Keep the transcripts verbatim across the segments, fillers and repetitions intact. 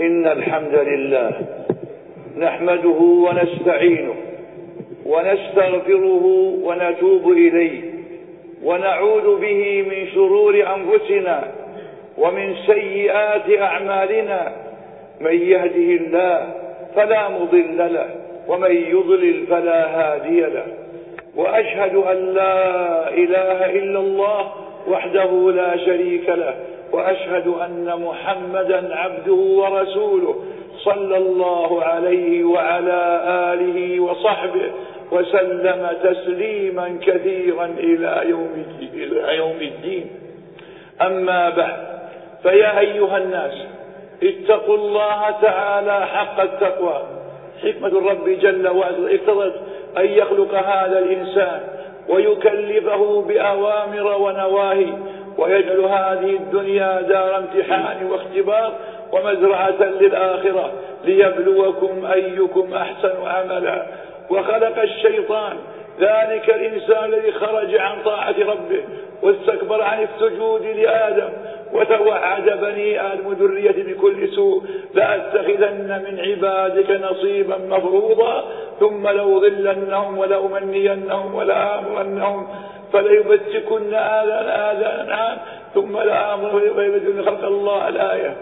إن الحمد لله نحمده ونستعينه ونستغفره ونتوب إليه ونعوذ به من شرور أنفسنا ومن سيئات أعمالنا. من يهده الله فلا مضل له ومن يضلل فلا هادي له، وأشهد أن لا إله إلا الله وحده لا شريك له، وأشهد أن محمدا عبده ورسوله صلى الله عليه وعلى آله وصحبه وسلم تسليما كثيرا إلى يوم إلى يوم الدين. أما بعد، فيا أيها الناس اتقوا الله تعالى حق التقوى. حكمة الرب جل وعلا اقتضت أن يخلق هذا الإنسان ويكلفه بأوامر ونواهي، ويجعل هذه الدنيا دار امتحان واختبار ومزرعة للآخرة ليبلوكم أيكم أحسن عملا. وخلق الشيطان ذلك الإنسان الذي خرج عن طاعة ربه واستكبر عن السجود لآدم وتوعد بني آدم ذرية بكل سوء: لأتخذن من عبادك نصيبا مفروضا ثم لأضلنهم ولأمنينهم ولآمرنهم فليبتكن آذان آذان الأنعام ثم لآمرنهم فليبتكن خلق الله. الآية.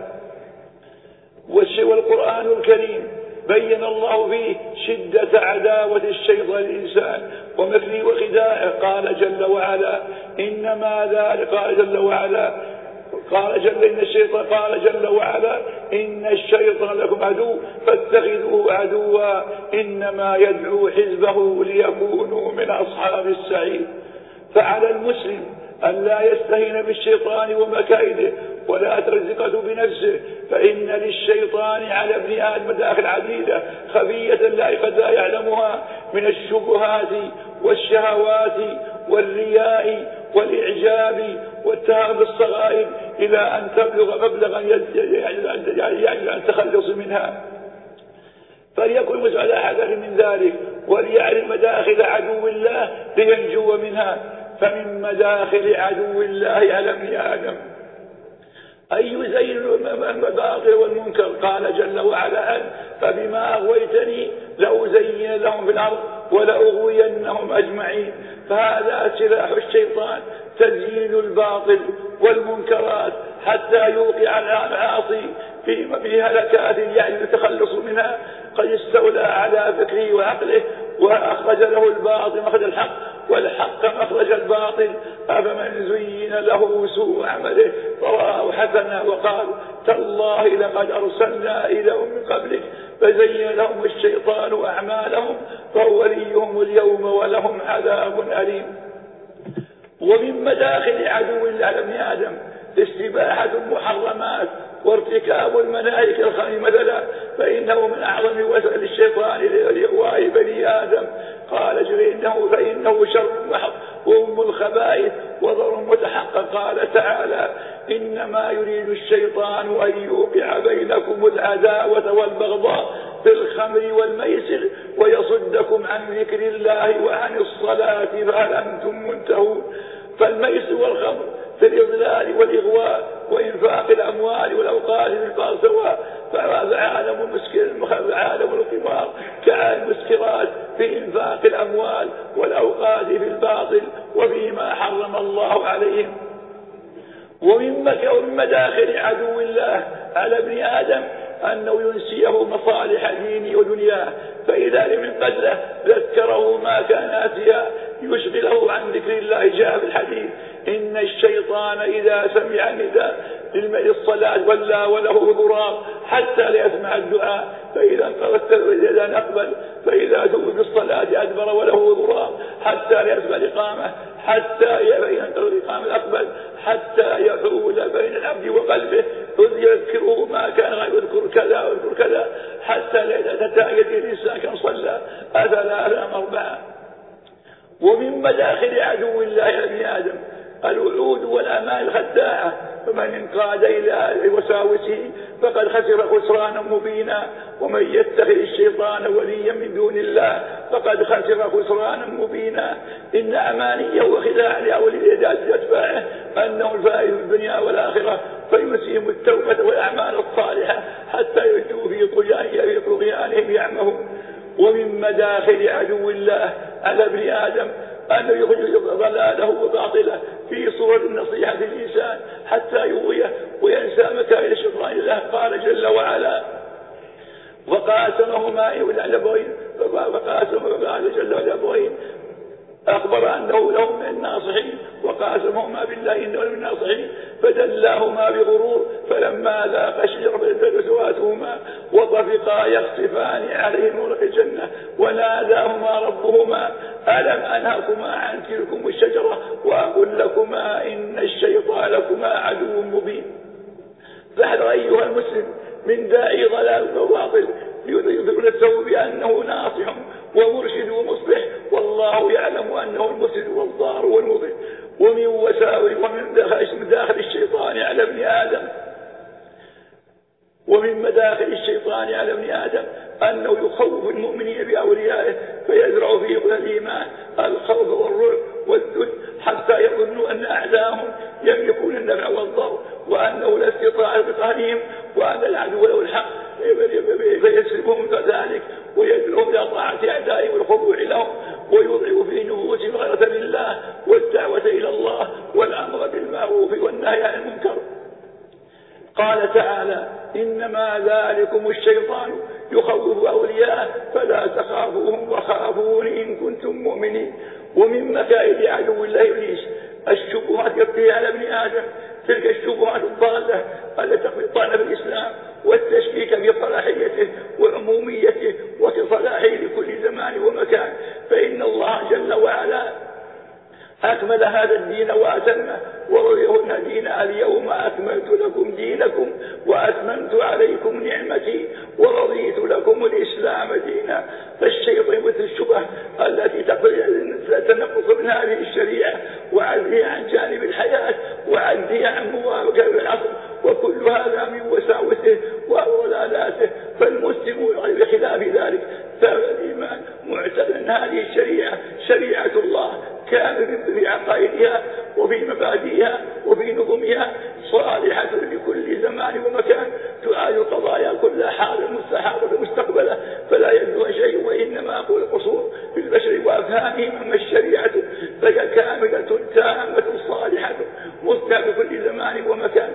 والقرآن الكريم بين الله فيه شدة عداوة الشيطان للإنسان ومكره وخداعه. قال جل وعلا: إنما ذلك قال جل وعلا قال جل إن الشيطان قال جل وعلا إن الشيطان لكم عدو فاتخذوه عدوا إنما يدعو حزبه ليكونوا من أصحاب السعير. فعلى المسلم أن لا يستهين بالشيطان ومكائده ولا ترزقه بنفسه، فإن للشيطان على ابن آدم مداخل عديدة خفية لا قد لا يعلمها من الشبهات والشهوات والرياء والإعجاب والتهاب بالصغائر إلى أن تبلغ مبلغا يجعل عن التخلص منها. فليكن المسلم على حذر من ذلك وليعلم مداخل عدو الله لينجو منها. فمن مداخل عدو الله على ابن آدم أن يزين الباطل والمنكر. قال جل وعلا: فبما أغويتني لأزين لهم في الأرض ولأغوينهم أجمعين. فهذا سلاح الشيطان: تزيين الباطل والمنكرات حتى يوقع العاصي في هلكات يعني التخلص منها. قد استولى على فكره وعقله وأخرج له الباطل مخرج الحق والحق مخرج الباطل. أفمن زين له سوء عمله فرآه حسنا وقال: تالله لقد أرسلنا إلى من قبلك فزين لهم الشيطان أعمالهم فهو وليهم اليوم ولهم عذاب أليم. ومن مداخل عدو الله على ابن آدم استباحة المحرمات وارتكاب المناهك الخمس مثلا، فإنه من أعظم وسائل الشيطان لإغواء بني آدم. قال جل إنه فإنه شر محض وأم الخبائث وضر متحقق. قال تعالى: إنما يريد الشيطان أن يوقع بينكم العداوة والبغضاء في الخمر والميسر ويصدكم عن ذكر الله وعن الصلاة فهل أنتم منتهون. فالميسر والخمر في الإضلال والإغواء وإنفاق الأموال والأوقات بالبعض سواء. فهذا عالم المسكر عالم القمار كعالم المسكرات في إنفاق الأموال والأوقات في الباطل وفيما حرم الله عليهم. ومن مداخل عدو الله على ابن آدم أنه ينسيه مصالح دينه ودنياه، فإذا لم ينقذه ذكره ما كان آتيا يشغله عن ذكر الله. جاء في الحديث: إن الشيطان إذا سمع النداء للصلاة ولى وله ضرار حتى لا يسمع الدعاء، فإذا انقضت الأذان أقبل، فإذا دعوا بالصلاة أدبر وله ضرار حتى لا يسمع الإقامة، حتى فإذا انقضت الإقامة أقبل حتى يحول بين العبد وقلبه إذ يذكره ما كان يذكر كذا ويذكر كذا حتى لا تتأكد الإنسان كم صلى أثلاثا أربعة. ومن مداخل عدو الله على ابن آدم الوعود والأمان الخداعة، فمن انقاد إلى وساوسه فقد خسر خسرانا مبينا، ومن يتخذ الشيطان وليا من دون الله فقد خسر خسرانا مبينا. إن أمانيه وخداع لأولياء أتباعه أنه الفائز في الدنيا والآخرة، فينسيهم التوبة والأعمال الصالحة حتى ومن مداخل عدو الله على ابن آدم أنه يخرج ضلاله وباطله في صورة النصيحة للإنسان حتى يغويه وينسى مكائد الشيطان الله. قال جل وعلا وقاسمهما الأبوين فقاسمهما جل الأبوين أخبر أنه لهم من الناصحين وقاسمهما بالله إنه من الناصحين فدلاهما بغرور فلما ذاق الشجرة بدت سواتهما وطفقا يخصفان عليه نور الجنة وناداهما ربهما ألم أنهكما عن تلكم الشجرة وأقول لكما إن الشيطان لكما عدو مبين. فاحذر أيها المسلم من داعي ضلال وباطل يذكر نفسه بأنه ناصح ومرشد ومصلح والله يعلم أنه المفسد والضار والمضل. ومن وساوس ومن داخل الشيطان على ابن آدم ومن مداخل الشيطان على ابن آدم أنه يخوف المؤمنين بأوليائه فيزرع في قلوبهم الإيمان الخوف والرعب والذل حتى يظنوا أن أعداءهم يملكون النفع والضر وأنه لا استطاع بقهرهم وأن العدو له الحق فيسلبهم ذلك ويدعوهم إلى طاعة أعدائهم والخضوع لهم ويضعف في نفوسهم غيرة لله والدعوة إلى الله والأمر بالمعروف والنهي عن المنكر. قال تعالى إنما ذلكم الشيطان يخوف أولياءه فلا تخافوهم وخافون إن كنتم مؤمنين. ومن مكائد عدو الله إبليس الشبهات يبقي على ابن آدم تلك الشبهات الضالة التي تطعن في الإسلام والتشكيك في صلاحيته وعموميته وصلاحه لكل زمان ومكان. فإن الله جل وعلا أكمل هذا الدين وأتمه ورضيه دينا اليوم أكملت لكم دينكم وأتممت عليكم نعمتي ورضيت لكم الإسلام دينا. فالشيطان مثل الشبه التي تنقص من هذه الشريعة وعزها عن جانب الحياة وعزها عن موافقة العصر وكل هذا من وساوسه وضلالاته. فالمسلم بخلاف ذلك ثابت الإيمان معتقد أن هذه الشريعة شريعة الله كامل في عقائدها وفي مبادئها وفي نظمها صالحة لكل زمان ومكان تعالج قضايا كل حال مستحاضر مستقبله فلا يبدو شيء وإنما أقول القصور في البشر وأفهامهم. أما الشريعة فهي كاملة تامة صالحة مصلحة لكل زمان ومكان.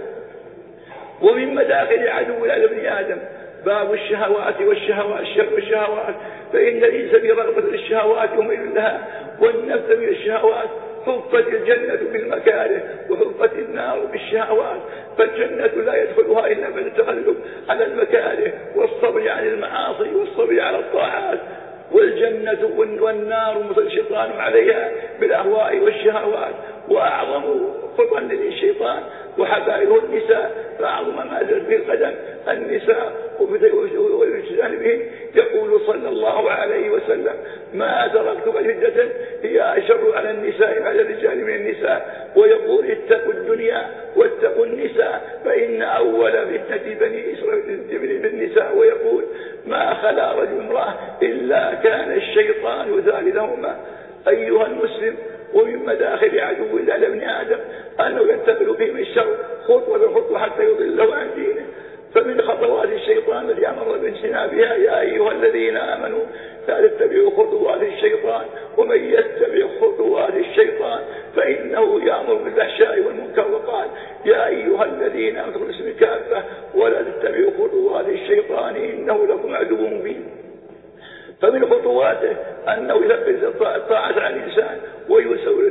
ومن مداخل عدو على ابن آدم باب الشهوات والشهوات والشهوات فإن ليس برغبة الشهوات يميل لها والنفس من الشهوات حفت الجنة بالمكاره وحفت النار بالشهوات. فالجنة لا يدخلها إلا من التغلب على المكاره والصبر عن المعاصي والصبر على الطاعات. والجنة والنار مثل الشيطان عليها بالأهواء والشهوات وأعظم خطا للشيطان وحبائله النساء فأعظم ما زلت به القدم النساء ويجتنب بهن. يقول صلى الله عليه وسلم ما تركت فتنة هي أشر على النساء على الرجال من النساء. ويقول اتقوا الدنيا واتقوا النساء فإن أول فتنة بني إسرائيل بالنساء. ويقول ما خلا رجل امرأة إلا كان الشيطان ثالثهما. أيها المسلم ومن مداخل عدو الله لابن آدم أنه ينتقل فيه من الشر خطوة بخطوة حتى يضله عن دينه. فمن خطوات الشيطان التي أمر باجتنابها يا أيها الذين آمنوا لا تتبعوا خطوات الشيطان ومن يتبع خطوات الشيطان فإنه يأمر بالفحشاء والمنكر. وقال يا أيها الذين آمنوا اتقوا الاسم كافة ولا تتبعوا خطوات الشيطان إنه لكم عدو مبين. فمن خطواته أنه يثبت الطاعة عن الإنسان ويسوي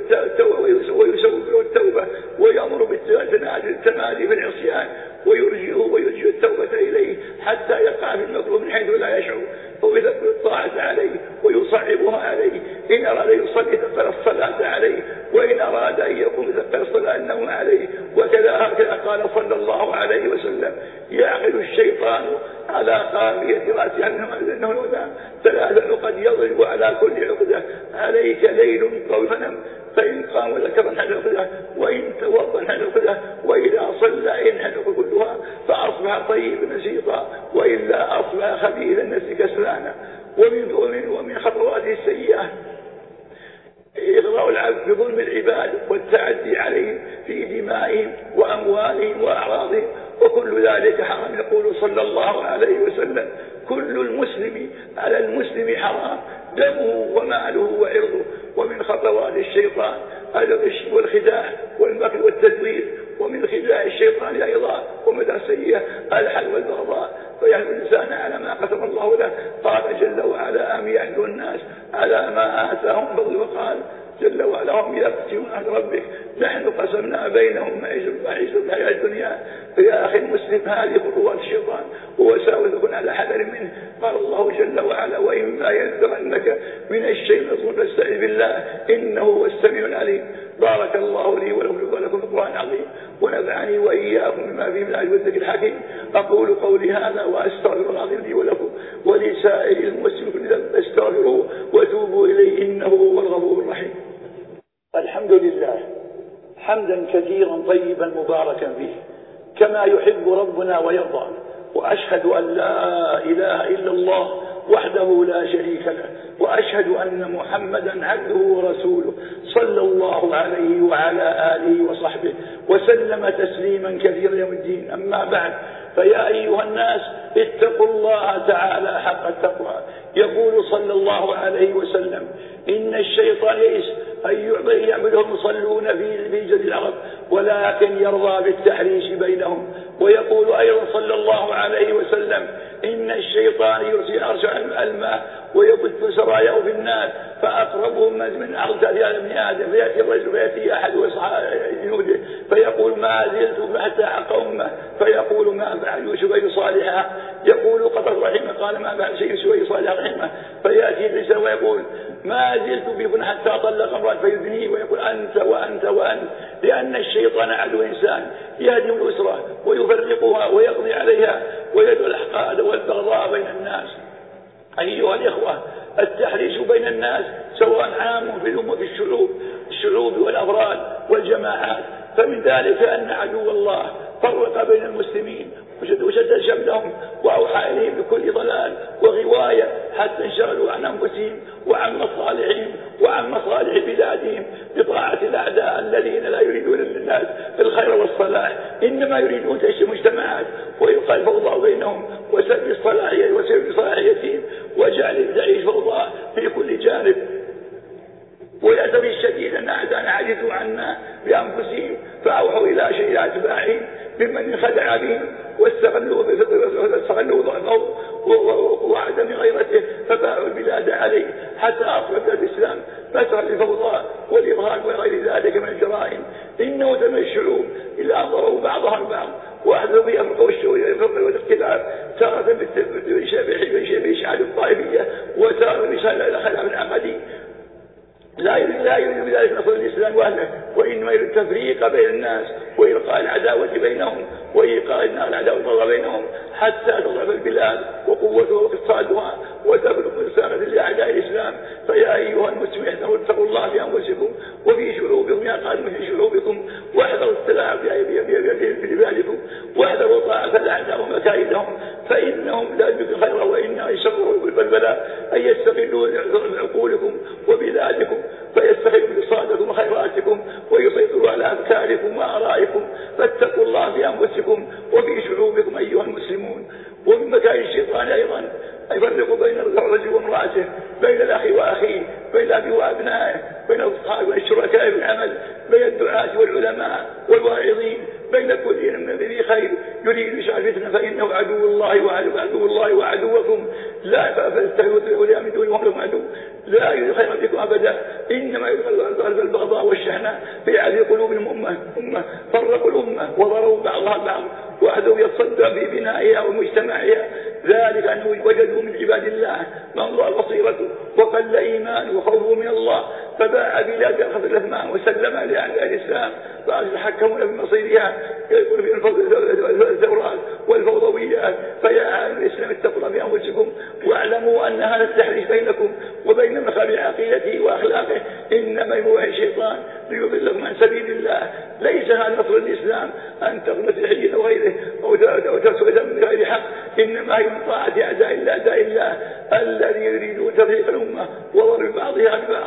التوبة ويأمر بالتمادي في العصيان ويرجئه ويرجئ التوبة إليه حتى يقع في المطلوب من حيث لا يشعر ويثبت الطاعة عليه ويصعبها عليه. إن أراد يصلي ثقل الصلاة عليه وإن أراد أن يقوم ثقل الصلاة أنه عليه. وكذا هكذا قال صلى الله عليه وسلم يعقد الشيطان على قافية رأسها أنه الهدى ثلاثة عقد يضرب على كل عقدة عليك ليل طويل فنم فإن قام ذكر حل العقدة وإن توضى حل العقدة وإذا صلى إن حل كلها فأصبح طيب نشيطا وإلا أصبح خبيث النفس كسلانا. ومن ومن ومن خطواته السيئة إغراء العبد بظلم العباد والتعدي عليهم في دمائهم وأموالهم وأعراضهم وكل ذلك حرام. يقول صلى الله عليه وسلم: كل المسلم على المسلم حرام، دمه وماله وعرضه. ومن خطوات الشيطان الغش والخداع والمكر والتدوير، ومن خداع الشيطان أيضا ومدى سيئة الحل والبغضاء، فيحمل الإنسان على ما قسم الله له. قال جل وعلا: أم يحمل الناس على ما آتاهم فضل. وقال جل وعلا: هم يقسمون عند ربك نحن قسمنا بينهم معيشة الحياة الدنيا. فيا أخي المسلم، هذه خطوات الشيطان ووساوس، كن على حذر منه. قال الله جل وعلا: وإما ينزغنك من الشيطان فاستعذ بالله إنه هو السميع العليم. بارك الله لي ولكم في القرآن العظيم، ونفعني وإياكم بما فيه من الآيات والذكر الحكيم. أقول قولي هذا وأستغفر العظيم لي ولكم ولسائر المسلمين فاستغفروه وتوبوا إليه إنه هو الغفور الرحيم. الحمد لله حمدا كثيرا طيبا مباركا فيه كما يحب ربنا ويرضى، وأشهد أن لا إله إلا الله وحده لا شريك له، وأشهد أن محمدا عبده ورسوله صلى الله عليه وعلى آله وصحبه وسلم تسليما كثيرا يوم الدين. أما بعد، فيا أيها الناس اتقوا الله تعالى حق التقوى. يقول صلى الله عليه وسلم: إن الشيطان يئس أن يعبده المصلون في جزيرة العرب ولكن يرضى بالتحريش بينهم. ويقول أيضا صلى الله عليه وسلم: إن الشيطان يرسل عرش الماء ويبث سراياه في الناس فأقربهم من أرسل على ابن آدم، فيأتي الرجل فيأتي أحد جنوده فيقول: ما زلت حتى حق أمه، فيقول: ما فعل يوسف صالحا؟ يقول: قد رحمه. قال: ما فعل شيء يوسف صالحا رحمه. فيأتي الإنسان ويقول: ما زلت بكم حتى طلق امرأة فيدنيه، ويقول: أنت وأنت وأنت. لأن الشيطان عدو إنسان يهدم الأسرة ويفرقها ويقضي عليها ويدعو الأحقاد والبغضاء بين الناس. أيها الإخوة، التحريش بين الناس سواء عام في الأمة في الشعوب الشعوب والأفراد والجماعات، فمن ذلك أن عدو الله فرق بين المسلمين وشتت شملهم وأوحى إليهم بكل ضلال وغواية حتى انشغلوا عن أنفسهم وعن مصالحهم وعن مصالح بلادهم بطاعة الأعداء الذين لا يريدون للناس الخير والصلاح، إنما يريدون تشتيت المجتمعات وإلقاء الفوضى بينهم وسلب الصلاحية وسلب صلاحيتهم وجعل تعيش فوضى في كل جانب. وللأسف الشديد أن أعداءنا عجزوا عنا بأنفسهم فأوحوا إلى شيء أتباعهم ممن خدع بهم واستغلوا واستغلوا ضعفه وعدم غيرته فباعوا البلاد عليه حتى أصبح بلاد الإسلام مسرا للفوضى والإرهاب وغير ذلك من الجرائم. إنه دم الشعوب إلا أضروا بعضها البعض وأحدثوا في أفرقوا الفرق والاختلاف، تارة بإشعال الطائفية وتارة بإشعال الخلاف العقدي. لا يريد لا يريد بذلك نصر الإسلام وأهله، وإنما يريد التفريق بين الناس وإلقاء العداوة بينهم وإيقاع العداوة بينهم حتى تضعف البلاد وقوتها واقتصادها وتبلغ رسالة لأعداء الإسلام. فيا أيها المسلمين احذروا اتقوا الله في أنفسكم وفي شعوبكم، يا قادم في شعوبكم، واحذروا السلاح في بلادكم، واحذروا طاعة الأعداء ومكائدهم فإنهم لا يجدون خيرا وإنما يشرون بالبلاء أن يستغلوا عقولكم وبلادكم فيستغلوا بصادكم وخيراتكم ويسيطروا على أفكاركم وآرائكم. فاتقوا الله في أنفسكم وفي شعوبكم أيها المسلمون. ومن مكائد الشيطان أيضا يفرق بين الرجل وامرأته، بين الأخ وأخيه، بين الأب وأبنائه، بين الأصحاب والشركاء في العمل، بين الدعاة والعلماء والواعظين، بين كل من ذي خير يريد إشعال فتنة فإنه عدو الله وعدو عدو الله وعدوكم لا فاستهزئوا ولا من دونهم لهم عدو لا يريد خيرا بكم أبدا، إنما يريد البغضاء والشحنة في هذه قلوب الأمة أمة فرقوا الأمة وضروا بعضها البعض وأحدهم يتصدى في بنائها ومجتمعها، ذلك أنه وجدوا من عباد الله من ضاع بصيرته وقل إيمانه وخوفه من الله فباع بلاد أخذ الأثمان وسلمها لأعداء الإسلام فحكمون في مصيرها يقول في الثورات والفوضويات. فيا عالم الإسلام اتقوا الله بأنفسكم واعلموا أن هذا التحريش بينكم وبين مخالف عقيدته وأخلاقه إنما يوحي الشيطان ليضلكم عن سبيل الله. ليس هذا نصر الإسلام أن تغنى حين وغيره أو تسوء من غير حق، إنما هي من طاعة أعداء الله أعداء الله الذي يريدون تفريق الأمة وضرب بعضها ببعض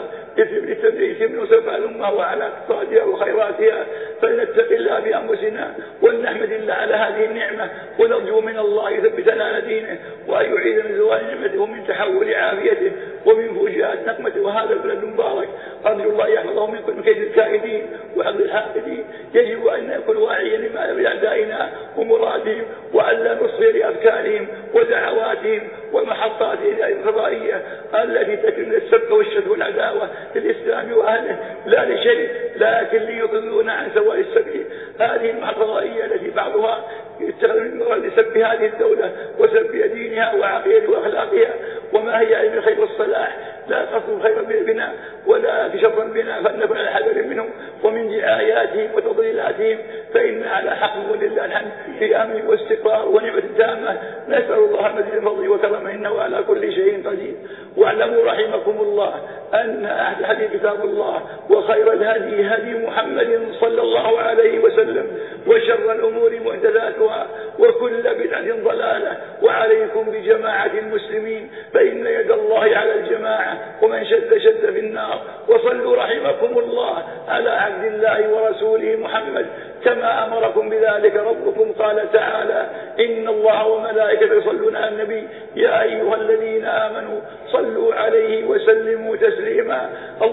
لتمنع سبع الأمة وعلى اقتصادها وخيراتها. فلنتق الله بأنفسنا ولنحمد الله على هذه النعمة ونرجو من الله يثبتنا على دينه وأن يعيد من زوال نعمته ومن تحول عافيته ومن فوجئات نقمته. وهذا البلد المبارك أرجو الله يحفظه من كل كيد الكائدين وحفظ الحاقدين. يجب أن نكون واعيا لما بأعدائنا ومرادهم وأن لا نصغي لأفكارهم ودعواتهم ومحطاتهم الفضائية التي تكن السب والشتم والعداوة للإسلام وأهله لا لشيء لكن ليضلون عن سواء السبيل. هذه المحطة الفضائية التي بعضها يتخذ من مراد لسب هذه الدولة وسب دينها وعقيدتها وأخلاقها وما هي علم الخير والصلاح، لا قصد خير بنا ولا شر بنا، فلنكن على حذر منهم ومن دعاياتهم وتضليلاتهم، فإن على حق ولله الحمد في أمن واستقرار ونعمة تامة. نسأل الله مزيد فضله وكرمه إنه على كل شيء قدير. واعلموا رحمكم الله أن أحد حديث كتاب الله وخير الهدي هدي محمد صلى الله عليه وسلم وشر الأمور محدثاتها وكل بدعة ضلالة. وعليكم بجماعة المسلمين فإن يد الله على الجماعة ومن شد شد في النار. وصلوا رحمكم الله على عبد الله ورسوله محمد كما أمركم بذلك ربكم. قال تعالى إن الله وملائكته يصلون على النبي يا أيها الذين آمنوا صلوا عليه وسلموا تسليما.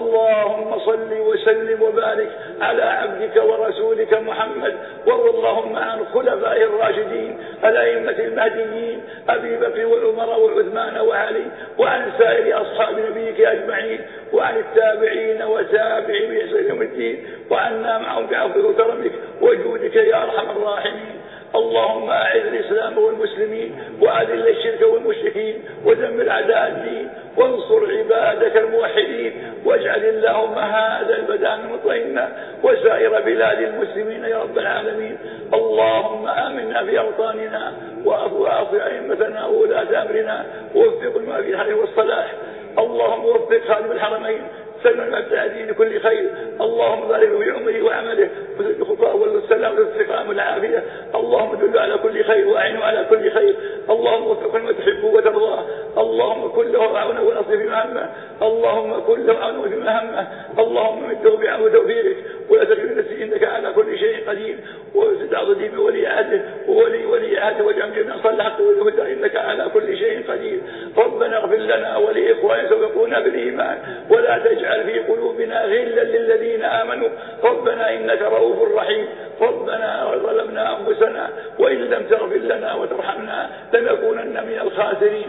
اللهم صل وسلم وبارك على عبدك ورسولك محمد. وارض اللهم عن خلفائه الراشدين الأئمة المهديين أبي بكر وعمر وعثمان وعلي وعن سائر أصحاب نبيك أجمعين وعن التابعين وتابعين بإحسان يوم الدين وعنا معهم بعفوك وكرمك وجودك يا أرحم الراحمين. اللهم أعز الإسلام والمسلمين وأذل الشرك والمشركين ودمر أعداء الدين وانصر عبادك الموحدين واجعل اللهم هذا البلد مطمئنا وسائر بلاد المسلمين يا رب العالمين. اللهم آمنا في أوطاننا وأعف أئمتنا وولاة أمرنا ووفقنا في الحق والصلاح. اللهم وفق خادم الحرمين سلم المبتعدين لكل خير. اللهم بارك في عمره وعمله وزد خطاه والسلام والاستقامة والعافية. اللهم دل على كل خير وأعينه على كل خير. اللهم وفقه ما تحبه وترضاه. اللهم كن له عونه ونصره في مهمه. اللهم كن له عونه في مهمه. اللهم مده بعون وتوفيقك ولا تكلن نفسي انك على كل شيء قدير. وزد عظيم ولي عهده وولي ولي عهده واجعل جميعا صلحت والهدى انك على كل شيء قدير. ربنا اغفر لنا ولاخواننا سبقونا بالايمان ولا تجعل في قلوبنا غلا للذين آمنوا. ربنا إنك رؤوف رحيم. ربنا ظلمنا أنفسنا وإن لم تغفر لنا وترحمنا لنكونن من الخاسرين.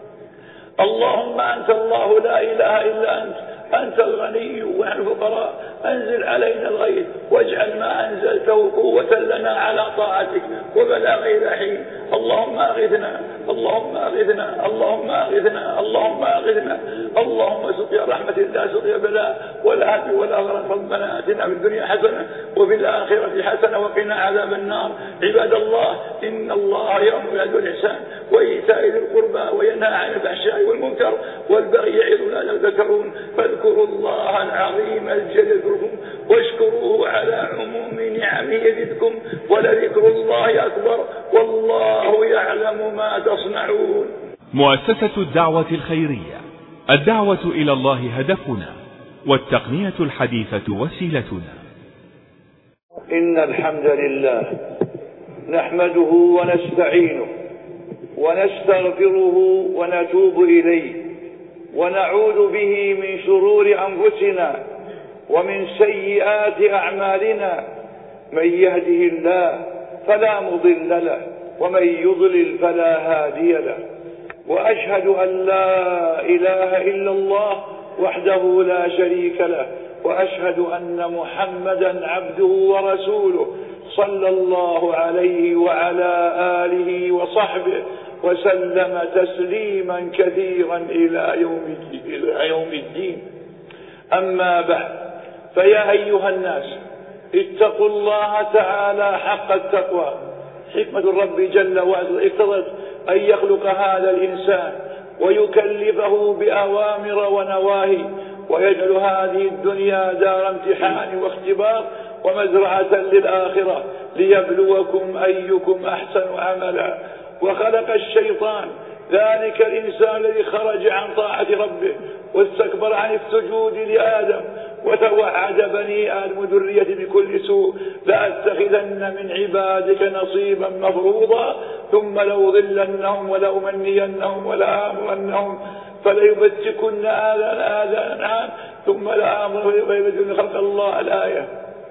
اللهم أنت الله لا إله إلا أنت أنت الغني ونحن الفقراء. أنزل علينا الغيث واجعل ما أنزلته قوة لنا على طاعتك وبلاغ إلى حين. اللهم أغثنا اللهم أغثنا اللهم أغثنا اللهم أغثنا. اللهم سقيا رحمة لا سقيا بلاء ولا هدي ولا غرق. ربنا آتنا في الدنيا حسنة وفي الآخرة حسنة وقنا عذاب النار. عباد الله إن الله يأمر بالعدل والإحسان وإيتاء ذي القربى وينهى عن الفحشاء والمنكر والبغي يعظكم لعلكم تذكرون. فاذكروا الله العظيم الجليل يذكركم واشكروه على عموم نعمه يزدكم ولذكر الله أكبر والله يعلم ما تصنعون. مؤسسة الدعوة الخيرية. الدعوة إلى الله هدفنا والتقنية الحديثة وسيلتنا. إن الحمد لله نحمده ونستعينه ونستغفره ونتوب إليه ونعوذ به من شرور أنفسنا ومن سيئات أعمالنا. من يهده الله فلا مضل له ومن يضلل فلا هادي له. وأشهد أن لا إله إلا الله وحده لا شريك له وأشهد أن محمدا عبده ورسوله صلى الله عليه وعلى آله وصحبه وسلم تسليما كثيرا إلى يوم إلى يوم الدين. أما بعد فيا أيها الناس اتقوا الله تعالى حق التقوى. حكمة الرب جل وعلا اقتضت أن يخلق هذا الإنسان ويكلفه بأوامر ونواهي ويجعل هذه الدنيا دار امتحان واختبار ومزرعة للآخرة ليبلوكم أيكم أحسن عملا. وخلق الشيطان ذلك الإنسان الذي خرج عن طاعة ربه واستكبر عن السجود لآدم وتوعد بني آدم ذرية بكل سوء لأتخذن من عبادك نصيبا مفروضا ثم لأضلنهم ولأمنينهم ولآمرنهم فليبتكن آذان آذان الأنعام ثم لآمرنهم فليبتكن خلق الله. الآية.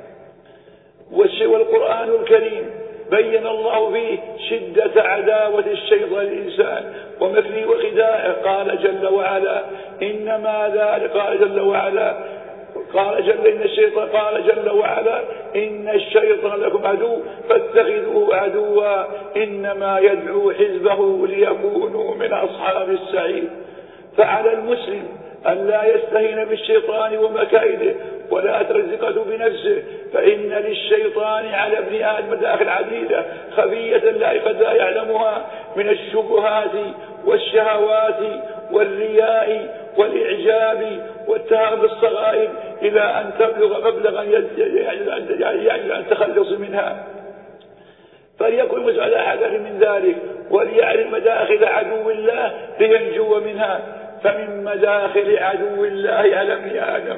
والقرآن الكريم بين الله فيه شدة عداوة الشيطان للإنسان ومكره وخداعه. قال جل وعلا إنما ذلك قال جل وعلا قال جل إن الشيطان قال جل وعلا إن الشيطان لكم عدو فاتخذوه عدوا إنما يدعو حزبه ليكونوا من أصحاب السعير. فعلى المسلم أن لا يستهين بالشيطان ومكائده ولا ترزقه بنفسه، فإن للشيطان على ابن آدم مداخل عديدة خفية لا قد لا يعلمها من الشبهات والشهوات والرياء والإعجاب والتهاب بالصغائر إلى أن تبلغ مبلغا يجب أن تخلص منها. فليكن مسألة حذر من ذلك وليعلم مداخل عدو الله لينجو منها. فمن مداخل عدو الله على ابن آدم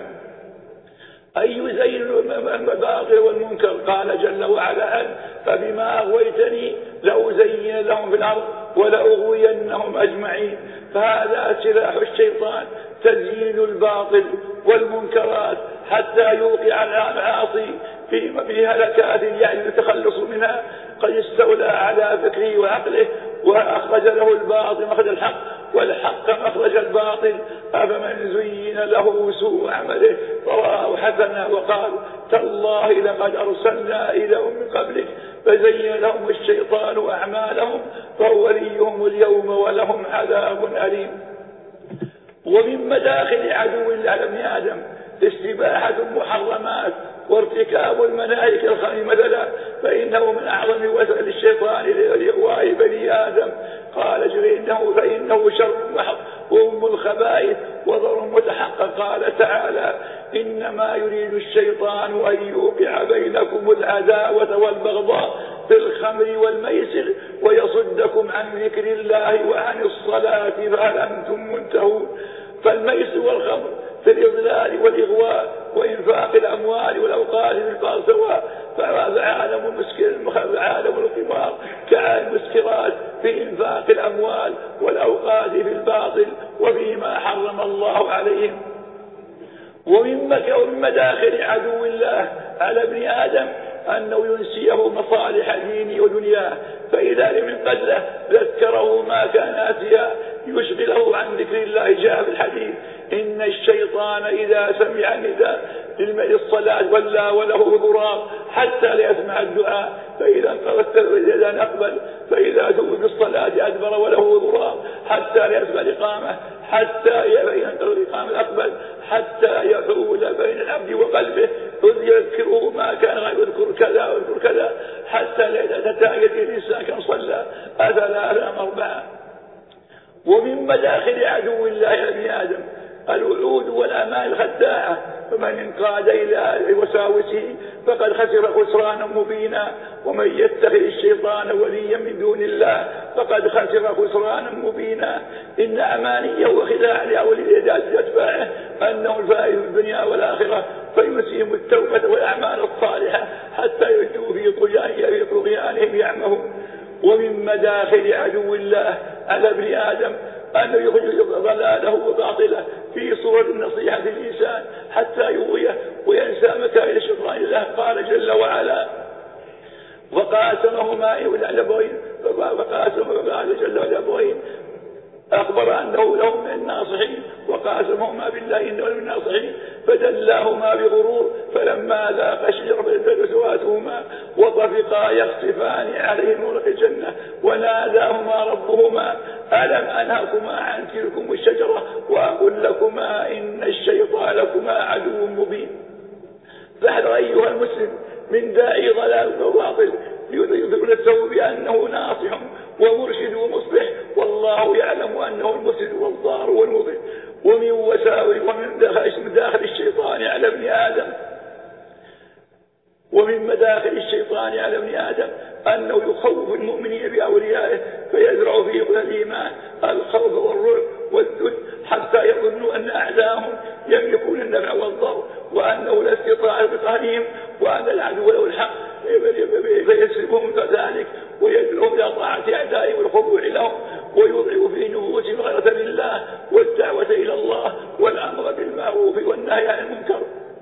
أن يزين المباطل والمنكر. قال جل وعلا فبما أغويتني لأزين لهم في الأرض ولأغوينهم أجمعين. فهذا سلاح الشيطان تزيين الباطل والمنكرات حتى يوقع العاصي في هلكات يعني التخلص منها. قد استولى على فكره وعقله وأخرج له الباطل مخرج الحق والحق مخرج الباطل. أفمن زين له سوء عمله فرآه حسنا وقال تالله لقد أرسلنا إليهم من قبلك فزين لهم الشيطان أعمالهم فهو وليهم اليوم ولهم عذاب أليم. ومن مداخل عدو الله على ابن آدم استباحة المحرمات وارتكاب المناهك الخمس مثلا، فإنه من أعظم وسائل الشيطان لإغواء بني آدم. قال جل إنه فإنه شر محض وأم الخبائث وضر متحقق. قال تعالى إنما يريد الشيطان أن يوقع بينكم العداوة والبغضاء في الخمر والميسر ويصدكم عن ذكر الله وعن الصلاة فهل أنتم منتهون. فالميسر والخمر في الإضلال والإغواء وإنفاق الأموال والأوقات في الباطل سواء. فهذا عالم المسكر عالم القمار كعالم المسكرات في إنفاق الأموال والأوقات في الباطل وفيما حرم الله عليهم. ومن مداخل عدو الله على ابن آدم أنه ينسيه مصالح دينه ودنياه، فإذا لم ينقذه ذكره ما كان آتيا يشغله عن ذكر الله. جاء في الحديث إن الشيطان إذا سمع نداء للصلاة ولى وله ضرار حتى لا يسمع الدعاء، فإذا انقضت الأذان أقبل، فإذا ذهب بالصلاة أدبر وله ضرار حتى لا يسمع الإقامة، حتى إذا انقضت الإقامة أقبل حتى يحول بين العبد وقلبه إذ يذكره ما كان يذكر كذا ويذكر كذا حتى لا تتأكد الإنسان كم صلى أثلاثا أربعة. ومن مداخل عدو الله على ابن آدم الوعود والأمان الخداعة، فمن انقاد إلى وساوسه فقد خسر خسرانا مبينا، ومن يتخذ الشيطان وليا من دون الله فقد خسر خسرانا مبينا. إن أمانيه وخداع لأولياء أتباعه أنه الفائز في الدنيا والآخرة، فينسيهم التوبة والأعمال الصالحة حتى يجوا في طغيانهم يعمهون. ومن مداخل عدو الله على ابن آدم أنه يخرج ضلاله وباطله في صورة النصيحة للإنسان حتى يغويه وينسى مكائد الشيطان الله. قال جل وعلا وقاسمهما الأبوين وقاسمهما جل الأبوين أخبر أنه لهم من الناصحين وقاسمهما بالله إنه من الناصحين فدلاهما بغرور فلما ذاق الشجرة سواتهما وطفقا يخصفان عليهم ورق الجنة وناداهما ربهما ألم أنهكما عن تلكم الشجرة وأقول لكما إن الشيطان لكما عدو مبين. فاحذر أيها المسلم من داعي ضلال وباطل يذكر نفسه بأنه ناصح ومرشد ومصلح، والله يعلم أنه المفسد والضار والمضل. ومن وساوس ومن داخل الشيطان على ابن آدم ومن مداخل الشيطان على ابن آدم أنه يخوف المؤمنين بأوليائه فيزرع في قلوب الإيمان الخوف والرعب والذل حتى يظنوا أن أعداءهم يملكون النفع والضر وأنه لا استطاع بقهرهم وأن العدو له الحق فيسلبهم ذلك ويدعوهم إلى طاعة أعدائهم والخضوع لهم ويضعف في نفوسهم غيرة لله والدعوة إلى الله والأمر بالمعروف والنهي عن المنكر.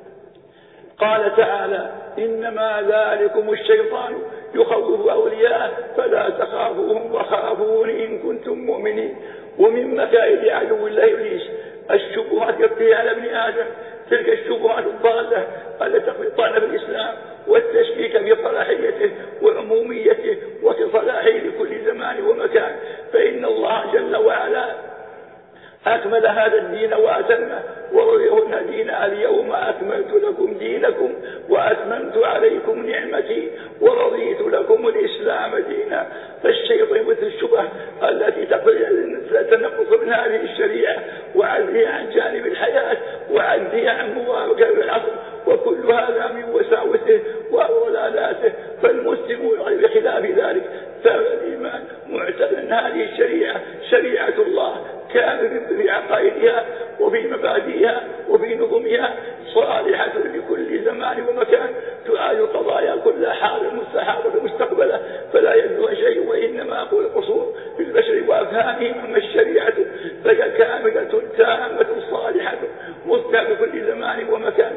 قال تعالى إنما ذلكم الشيطان يخوف أولياءه فلا تخافوهم وخافون إن كنتم مؤمنين. ومن مكائد عدو الله إبليس الشبهات يبقي على ابن آدم تلك الشبهات الضالة التي تطعن في الإسلام والتشكيك في صلاحيته وعموميته وصلاحه لكل زمان ومكان، فإن الله جل وعلا أكمل هذا الدين وأتمه ورضيه دينا اليوم أكملت لكم دينكم وأتممت عليكم نعمتي ورضيت لكم الإسلام دينا. فالشيطان مثل الشبه التي تنقص من هذه الشريعة وعزها عن جانب الحياة وعزها عن موافقة العصر وكل هذا من وساوسه وضلالاته. فالمسلم بخلاف ذلك ثابت الإيمان معتقد أن هذه الشريعة شريعة الله كامل في عقائدها وفي مبادئها وفي نظمها صالحة لكل زمان ومكان تعالج قضايا كل حال مستحاضة مستقبلة فلا يدعو شيء وإنما أقول قصور في البشر وأفهامهم. أما الشريعة فهي كاملة تامة صالحة مستحاضة بكل زمان ومكان.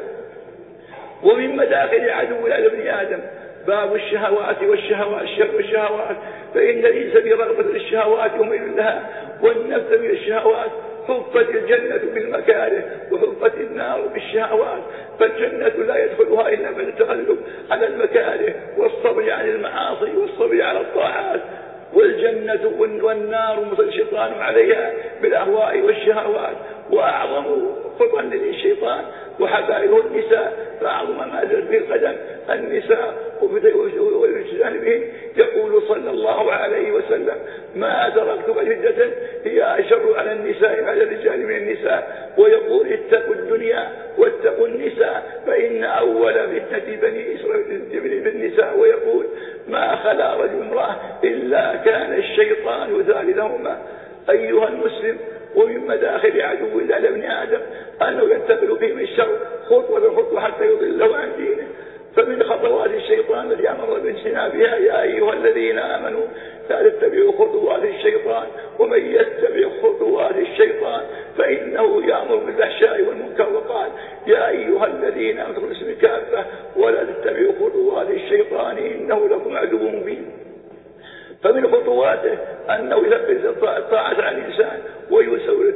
ومن مداخل عدو ابن آدم باب الشهوات والشهوات الشر والشهوات، فإن ليس برغبة الشهوات يميل لها والنفس من الشهوات حفت الجنة بالمكاره وحفت النار بالشهوات، فالجنة لا يدخلها إلا بالتغلب على المكاره والصبر عن المعاصي والصبر على الطاعات، والجنة والنار الشيطان عليها بالأهواء والشهوات. وأعظم فضل للشيطان وحبائله النساء فأعظم ما زال في القدم النساء والإجتهاد بهن. يقول صلى الله عليه وسلم ما تركت فتنة هي أشر على النساء على الرجال من النساء. ويقول اتقوا الدنيا واتقوا النساء فإن أول فتنة بني إسرائيل بالنساء. ويقول ما خلا رجل امرأة إلا كان الشيطان ثالثهما. أيها المسلم ومن مداخل عدو الله لابن آدم أنه ينتقل فيه من الشر خطوة خطوة حتى يضله عن دينه. فمن خطوات الشيطان التي أمر باجتنابها يا أيها الذين آمنوا لا تتبعوا خطوات الشيطان ومن يتبع خطوات الشيطان فإنه يأمر بالفحشاء والمنكر. وقال يا أيها الذين آمنوا اتقوا كافة ولا تتبعوا خطوات الشيطان إنه لكم عدو مبين. فمن خطواته أنه يلبس الطاعة عن الإنسان ويسوي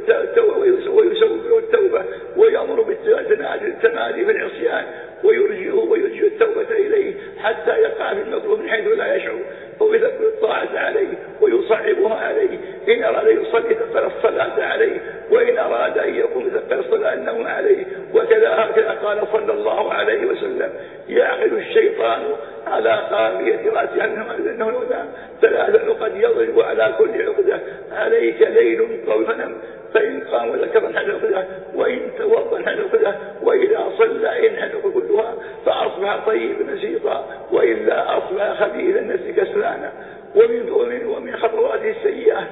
التوبة ويأمر بالتمادي في العصيان ويرجئه ويرجئ التوبة إليه حتى يقع في المطلوب من حيث لا يشعر، ويثبت الطاعة عليه ويصعبها عليه. إن أراد يصلي ثقل الصلاة عليه وإن أراد أن يقوم ثقل الصلاة النوم عليه. وكذا هكذا قال صلى الله عليه وسلم يعقد الشيطان على قافية رأسه أنه الهدى ثلاثة قد يضرب على كل عقدة عليك ليل طويل فنم فإن قام ذكر الحلقة وإن توضى الحلقة وإذا صلى إن حلق كلها فأصبح طيب نشيطا وإلا أصبح خبيث النفس كسلانا. ومن, ومن, ومن خطواته السيئة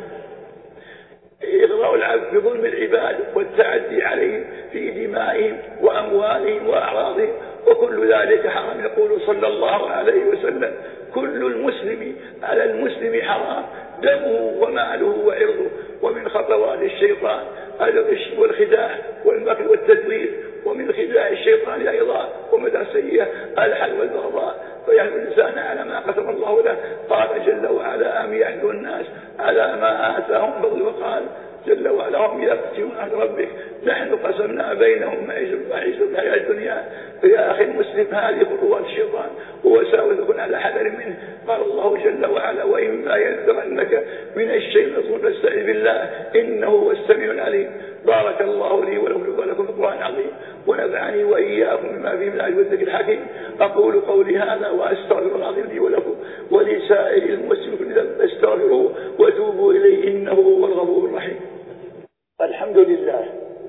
إغراء العبد بظلم العباد والتعدي عليهم في دمائهم وأموالهم وأعراضهم وكل ذلك حرام. يقول صلى الله عليه وسلم كل المسلم على المسلم حرام دمه وماله وعرضه. ومن خطوات الشيطان الغش والخداع والمكر والتدوير. ومن خداع الشيطان أيضا ومدى سيئة الحل والبغضاء فيحمل الإنسان على ما قسم الله له. قال جل وعلا أم يحمل الناس على ما آتاهم فضل. وقال جل وعلا هم يقسمون عهد ربك نحن قسمنا بينهم معيشة الحياة الدنيا. فيا أخي المسلم هذه خطوات الشيطان ووساوس كن على حذر منه. قال الله جل وعلا وإما ينزغنك من الشيطان فاستعذ بالله إنه هو السميع العليم. بارك الله لي ولكم ولكم القرآن العظيم ونفعني وإياكم بما فيه من الآيات والذكر الحكيم. أقول قولي هذا وأستغفر العظيم لي ولكم ولسائر المسلمين كل ذنب فاستغفروه وتوبوا إليه إنه هو الغفور الرحيم. الحمد لله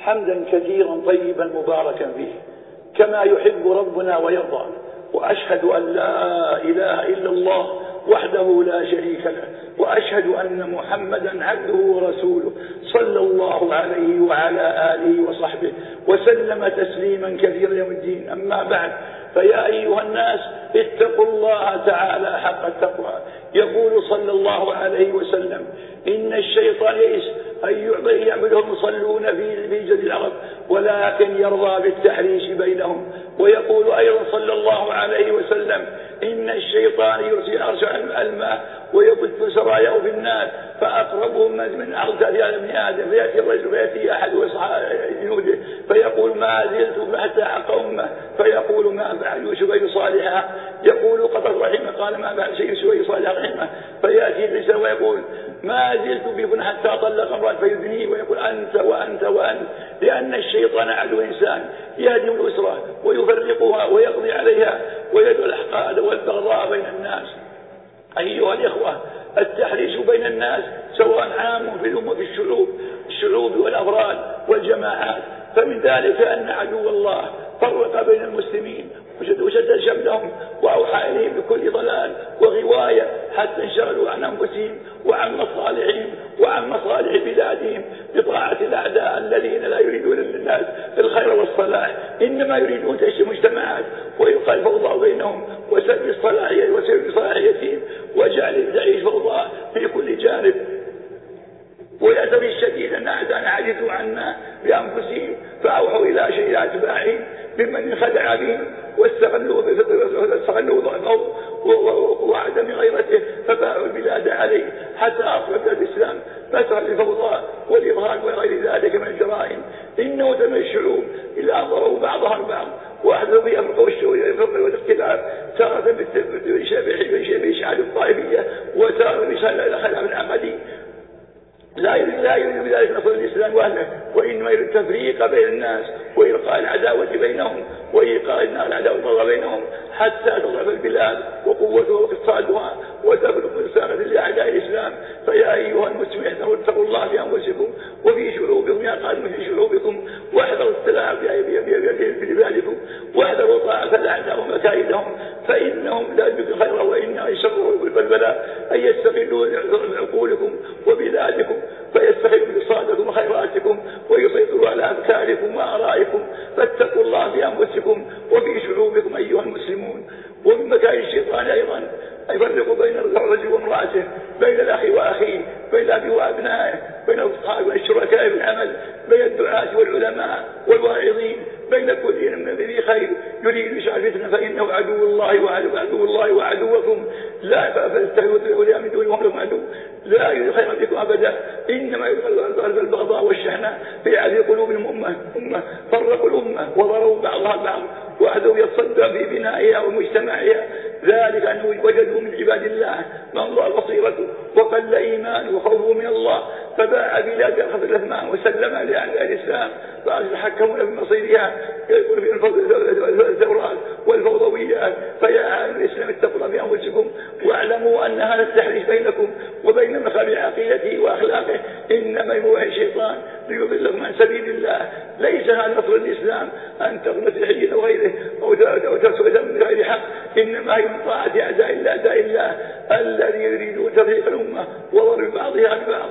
حمدا كثيرا طيبا مباركا فيه كما يحب ربنا ويرضى، وأشهد أن لا إله إلا الله وحده لا شريك له، وأشهد أن محمدا عبده ورسوله صلى الله عليه وعلى آله وصحبه وسلم تسليما كثيرا يوم الدين. أما بعد، فيا أيها الناس اتقوا الله تعالى حق التقوى. يقول صلى الله عليه وسلم: إن الشيطان يئس أن يعبده المصلون في جزيرة العرب، ولكن يرضى بالتحريش بينهم. ويقول أيضا صلى الله عليه وسلم: إن الشيطان يرسل عرش الماء ويبث سراياه في الناس، فأقربهم من عرض على ابن آدم، فيأتي الرجل فيأتي أحد جنوده فيقول: ما زلت حتى حق أمه، فيقول: ما فعل يوسف يصالحها؟ يقول: قد رحمه. قال: ما فعل شيء يوسف يصالح رحمه. فيأتي الإنسان ويقول: ما زلت بابن حتى طلق امرأة فيدنيه، ويقول: أنت وأنت وأنت. لأن الشيطان عدو إنسان يهدم الأسرة ويفرقها ويقضي عليها ويدعو الأحقاد والبغضاء بين الناس. أيها الإخوة، التحريش بين الناس سواء عام في الأمة، في الشعوب الشعوب والأفراد والجماعات، فمن ذلك أن عدو الله فرق بين المسلمين وشتت شملهم وأوحى إليهم بكل ضلال وغواية حتى انشغلوا عن أنفسهم وعن مصالحهم وعن مصالح بلادهم بطاعة الأعداء الذين لا يريدون للناس الخير والصلاح، إنما يريدون تشتيت مجتمعات وإلقاء الفوضى بينهم وسد الصلاحية وسد صلاحيتهم وجعل تعيش فوضى في كل جانب. ويأسف الشديد أن أعداءنا عجزوا عنا بأنفسهم فأوحوا إلى شيء أتباعهم ممن خدع بهم واستغلوا استغلوا ضعفه وعدم غيرته، فباعوا البلاد عليه حتى أصبحت الإسلام فترة الفوضى والإرهاب وغير ذلك من الجرائم. إنه تم الشعوب إذا أنظروا بعضها البعض وأحدثوا في الفرق والاختلاف، تارة بإشعال الطائفية وتارة بإشعال الخلاف العقدي. لا يريد لا يريد بذلك نصر الإسلام وأهله، وإنما يريد التفريق بين الناس وإلقاء العداوة بينهم وإيقاع العداوة بينهم حتى تضعف البلاد وقوتها واقتصادها وتبلغ مساغة لأعداء الإسلام. فيا أيها المسلمين احذروا اتقوا الله في أنفسكم وفي شعوبكم، يا قادم في شعوبكم، واحذروا السلاح في بلادكم، واحذروا طاعة الأعداء ومكائدهم، فإنهم لا يجدون خيرا وإنما يشروا بالبلاء أن يستغلوا عقولكم وبلادكم فيستغلوا باقتصادكم وخيراتكم ويسيطروا على أفكاركم وآرائكم. فاتقوا الله في أنفسكم وفي شعوبكم أيها المسلمون. ومن مكائد الشيطان أيضا يفرق بين الرجل وامرأته، بين الأخ وأخيه، بين الأب وأبنائه، بين الأصحاب والشركاء في العمل، بين الدعاة والعلماء والواعظين، بين كل من ذي خير يريد إشعال فتنة فإنه عدو الله وعدو الله وعدوكم، لا فاستغفروا أولياء من دونهم لهم عدو، لا يريد خيرا بكم أبدا، إنما يريد البغضاء والشحنة في عدل قلوب الأمة. أمة فرقوا الأمة وضروا بعضها البعض وأحدوا يتصدى في بنائها ومجتمعها، ذلك أنه وجدوا من عباد الله من ضاع بصيرته وقل إيمانه وخوفه من الله، فباع بلاد أخذ الأثمان وسلمها لأعداء الإسلام فيتحكمون بمصيرها يقول في الثورات والفوضويات. فيا عالم الإسلام اتقوا في أنفسكم واعلموا أن هذا التحريش بينكم وبين مخالف عقيدته وأخلاقه إنما يوحي الشيطان ليضلكم عن سبيل الله. ليس هذا نصر الإسلام أن تغمس حي أو غيره أو ترسل دم بغير حق، إنما هي من طاعة أعداء الله أعداء الله الذي يريدون تفريق الأمة وضرب بعضها عن بعض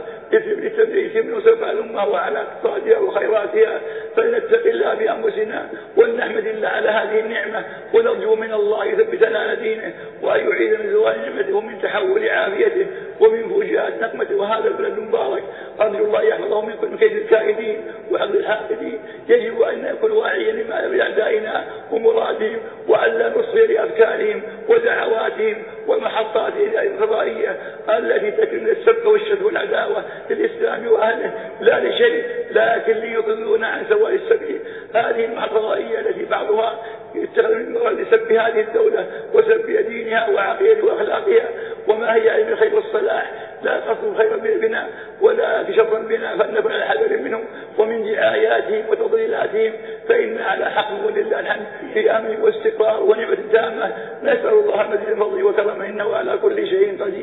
يتم سوف الأمة وعلى اقتصادها وخيراتها. فلنتق الله بأنفسنا ولنحمد الله على هذه النعمة ونرجو من الله يثبتنا على دينه وأن يعيد من زوال نعمته ومن تحول عافيته ومن فوجات نقمته. وهذا البلد المبارك أرجو الله يحفظه من كل كيد الكائدين وحفظ الحاقدين. يجب أن نكون واعيا لما بأعدائنا ومرادهم وأن لا نصغي لأفكارهم ودعواتهم ومحطات الفضائية التي تكرم السب والشتم والعداوة للإسلام وأهله لا لشيء لكن ليضلون عن سواء السبيل. هذه الفضائية التي بعضها يتخذ من مراد لسب هذه الدولة وسب دينها وعقيدتها وأخلاقها وما هي علم الخير والصلاح، لا قصد خيرا بنا ولا شرا بنا، فلنكن على حذر منهم ومن دعاياتهم وتضليلاتهم، فإن على حق ولله الحمد في أمن واستقرار ونعمة تامة. نسأل الله مزيد فضله وكرمه إنه على كل شيء قدير.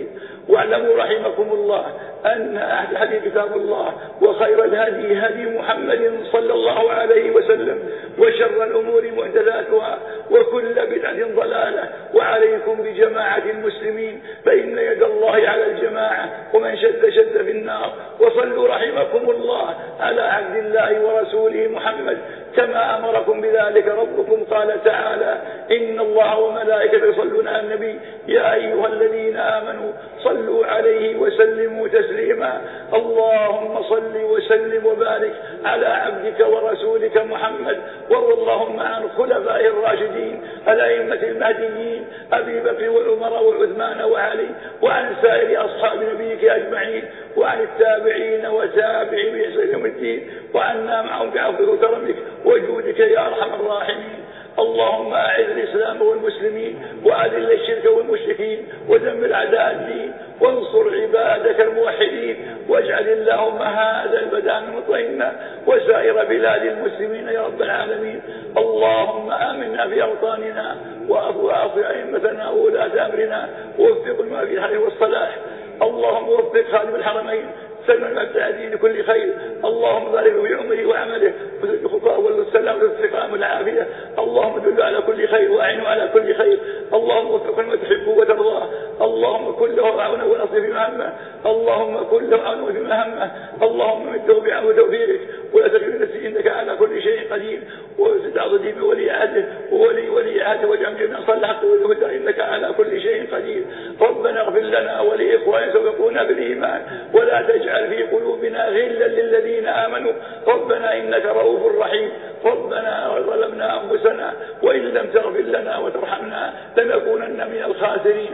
واعلموا رحمكم الله أن أهل الحديث كتاب الله، وخير الهدي هدي محمد صلى الله عليه وسلم، وشر الأمور محدثاتها، وكل بدعة ضلالة. وعليكم بجماعة المسلمين فإن يد الله على الجماعة، ومن شد شد في النار. وصلوا رحمكم الله على عبد الله ورسوله محمد كما أمركم بذلك ربكم، قال تعالى: إن الله وملائكته يصلون على النبي يا أيها الذين آمنوا صلوا عليه وسلموا تسليما. اللهم صل وسلم وبارك على عبدك ورسولك محمد، وارض اللهم عن خلفائه الراشدين الأئمة المهديين أبي بكر وعمر وعثمان وعلي، وعن سائر أصحاب نبيك أجمعين، وعن التابعين وتابعين بإحسان يوم الدين، وعنا معهم بعفوك وكرمك وجودك يا أرحم الراحمين. اللهم أعز الإسلام والمسلمين، وأذل الشرك والمشركين، ودمر أعداء الدين، وانصر عبادك الموحدين، واجعل اللهم هذا البلد مطمئنا وسائر بلاد المسلمين يا رب العالمين. اللهم آمنا في أوطاننا، وأصلح أئمتنا وولاة أمرنا، ووفقنا في الحق والصلاح. اللهم وفق خادم الحرمين سلم المبتعدين لكل خير. اللهم بارك في عمره وعمله، وزد خطاه والسلام والاستقامة والعافية. اللهم دل على كل خير وأعينه على كل خير. اللهم وفقه ما تحب وترضاه. اللهم كن له عونه ونصر في مهمه. اللهم كن له عونه في مهمه. اللهم مده بعون وتوفيقك، ولا تجعل نفسي انك على كل شيء قدير. وزد عضدي بولي عهده وولي ولي عهده، واجعل جميعا صلحت والهدى انك على كل شيء قدير. ربنا اغفر لنا ولاخواننا سبقونا بالايمان، ولا تجعل في قلوبنا غلا للذين آمنوا. ربنا إنك رؤوف رحيم. ربنا ظلمنا أنفسنا، وإن لم تغفر لنا وترحمنا لنكونن من الخاسرين.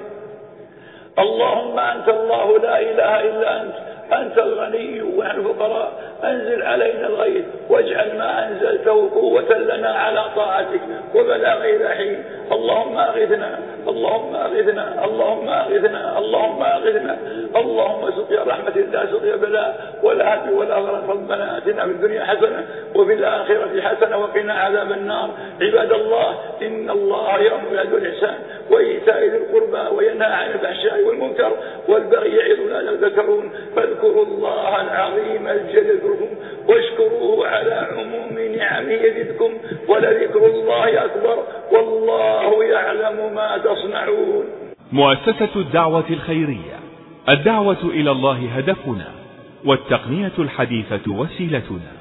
اللهم أنت الله لا إله إلا أنت، أنت الغني ونحن الفقراء. أنزل علينا الغيث، واجعل ما أنزلته قوة لنا على طاعتك وبلاغ إلى حين. اللهم أغثنا، اللهم أغثنا، اللهم أغثنا، اللهم أغثنا. اللهم سقيا رحمة لا سقيا بلاء ولا هدي ولا غرق. ربنا آتنا في الدنيا حسنة وفي الآخرة حسنة وقنا عذاب النار. عباد الله، إن الله يأمر بالعدل والإحسان وإيتاء ذي القربى، وينهى عن الفحشاء والمنكر والبغي يعظكم لعلكم تذكرون. فاذكروا الله العظيم الجليل واشكروه على عموم نعمه يزدكم، ولذكر الله أكبر، والله يعلم ما تصنعون. مؤسسة الدعوة الخيرية. الدعوة إلى الله هدفنا، والتقنية الحديثة وسيلتنا.